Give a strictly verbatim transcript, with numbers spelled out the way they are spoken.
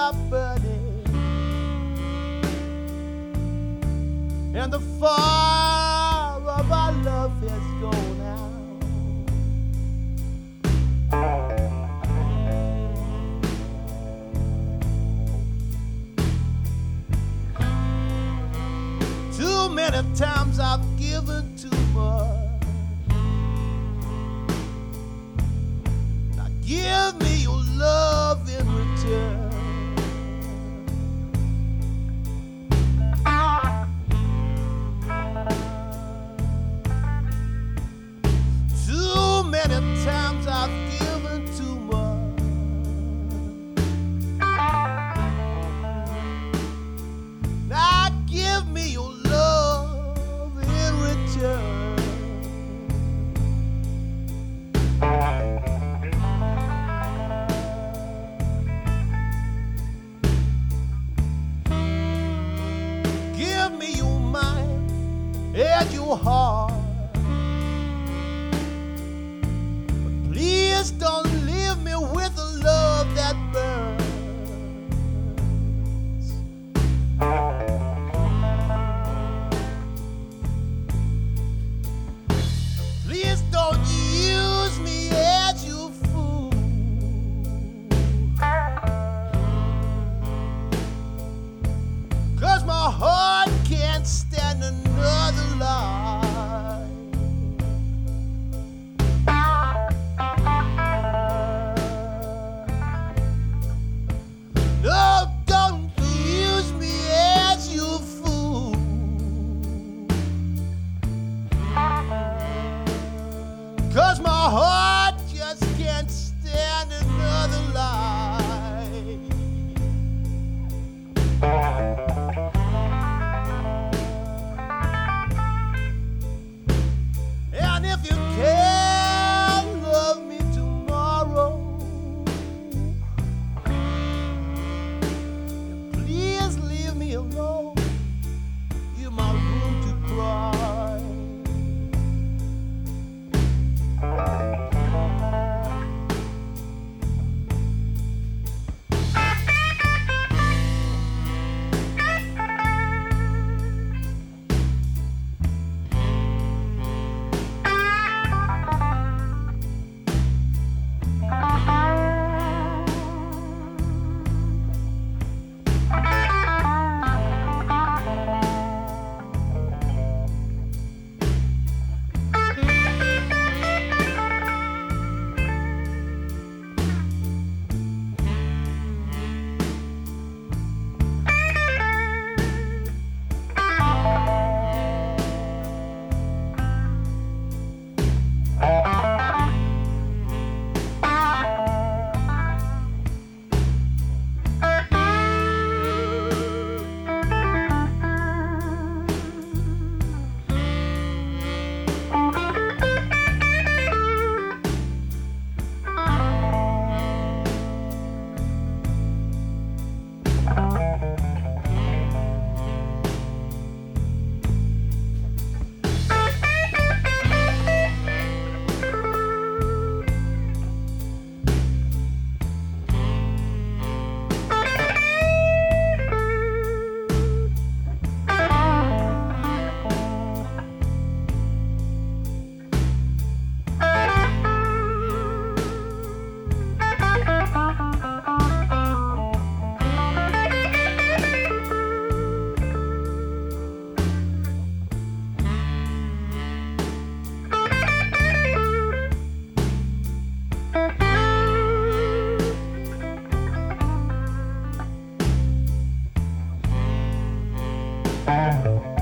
are burning, and the fire of our love has gone out. Too many times I've given too much. Now give me your love in return. Too many times I've given too much. Now give me your love in return. Give me your mind and your heart. Please don't leave me with a love that burns. Please don't use me as you fool. 'Cause my heart can't stand another lie. No, don't use me as you fool. 'Cause my heart just can't stand another lie. And if you can love me tomorrow, please leave me alone in my room to cry. Bye.